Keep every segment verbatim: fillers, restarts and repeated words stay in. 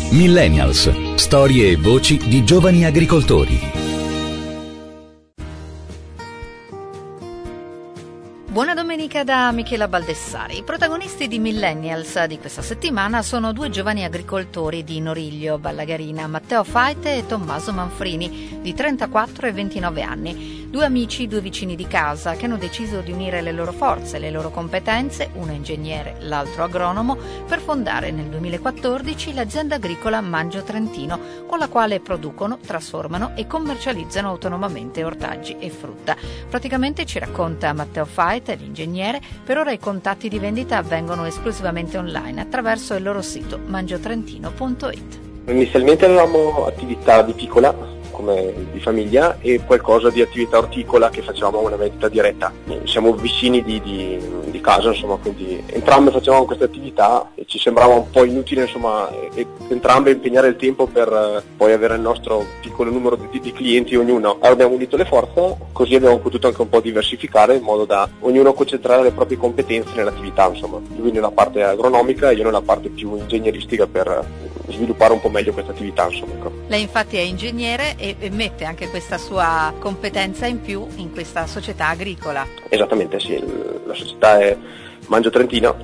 Millennials, storie e voci di giovani agricoltori. Buona domenica da Michela Baldessari. I protagonisti di Millennials di questa settimana sono due giovani agricoltori di Noriglio, Vallagarina, Matteo Faite e Tommaso Manfrini, di trentaquattro e ventinove anni. Due amici, due vicini di casa che hanno deciso di unire le loro forze, le loro competenze, uno ingegnere, l'altro agronomo, per fondare nel duemilaquattordici l'azienda agricola Mangio Trentino, con la quale producono, trasformano e commercializzano autonomamente ortaggi e frutta. Praticamente, ci racconta Matteo Faite, l'ingegnere, per ora i contatti di vendita avvengono esclusivamente online attraverso il loro sito mangiotrentino punto it. Inizialmente avevamo attività di piccola, come di famiglia, e qualcosa di attività orticola che facevamo una vendita diretta. Siamo vicini di, di, di casa, insomma, quindi entrambe facevamo queste attività e ci sembrava un po' inutile, insomma, e, entrambe impegnare il tempo per eh, poi avere il nostro piccolo numero di, di clienti ognuno. Allora abbiamo unito le forze, così abbiamo potuto anche un po' diversificare in modo da ognuno concentrare le proprie competenze nell'attività, insomma. Lui nella parte agronomica e io nella parte più ingegneristica per sviluppare un po' meglio questa attività, insomma. Lei infatti è ingegnere e mette anche questa sua competenza in più in questa società agricola. Esattamente, sì, la società è Mangio Trentino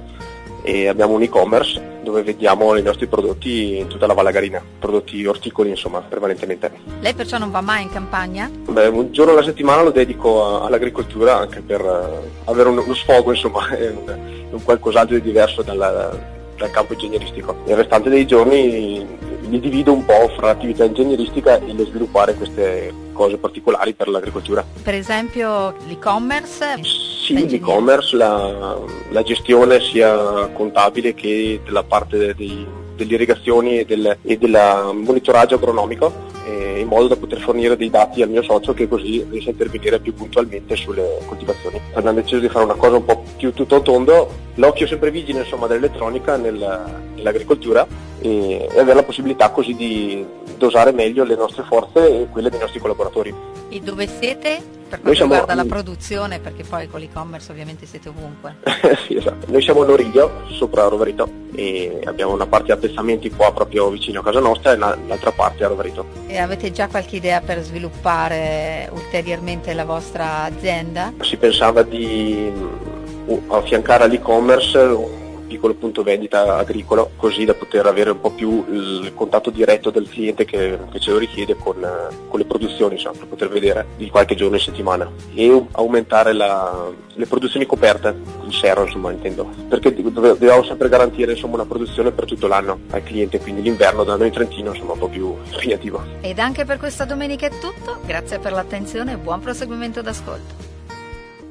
e abbiamo un e-commerce dove vendiamo i nostri prodotti in tutta la Vallagarina, prodotti orticoli, insomma, prevalentemente. Lei perciò non va mai in campagna? Beh, un giorno alla settimana lo dedico all'agricoltura, anche per avere uno sfogo, insomma, un, un qualcos'altro di diverso dalla, dal campo ingegneristico. Il restante dei giorni li divido un po' fra l'attività ingegneristica e lo sviluppare queste cose particolari per l'agricoltura. Per esempio l'e-commerce? Sì, l'e-commerce, la, la gestione sia contabile che della parte dei, delle irrigazioni e del e del monitoraggio agronomico, eh, in modo da poter fornire dei dati al mio socio che così riesce a intervenire più puntualmente sulle coltivazioni. Abbiamo deciso di fare una cosa un po' più tutto tondo, l'occhio sempre vigile, insomma, dell'elettronica nel, nell'agricoltura, e, e avere la possibilità così di dosare meglio le nostre forze e quelle dei nostri collaboratori. E dove siete? Per Noi quanto siamo riguarda la produzione, perché poi con l'e-commerce ovviamente siete ovunque. Sì, esatto. Noi siamo a Noriglio, sopra Rovereto, e abbiamo una parte di appezzamenti qua proprio vicino a casa nostra e l'altra parte a Rovereto. E avete già qualche idea per sviluppare ulteriormente la vostra azienda? Si pensava di uh, affiancare all'e-commerce un piccolo punto vendita agricolo, così da poter avere un po' più il contatto diretto del cliente che, che ce lo richiede con, con le produzioni, insomma, per poter vedere di qualche giorno in settimana, e aumentare la, le produzioni coperte, il serro, insomma, intendo, perché dobbiamo sempre garantire, insomma, una produzione per tutto l'anno al cliente, quindi l'inverno da noi in Trentino, insomma, un po' più impegnativo. Ed anche per questa domenica è tutto, grazie per l'attenzione e buon proseguimento d'ascolto.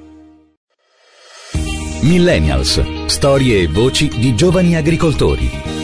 Millennials, storie e voci di giovani agricoltori.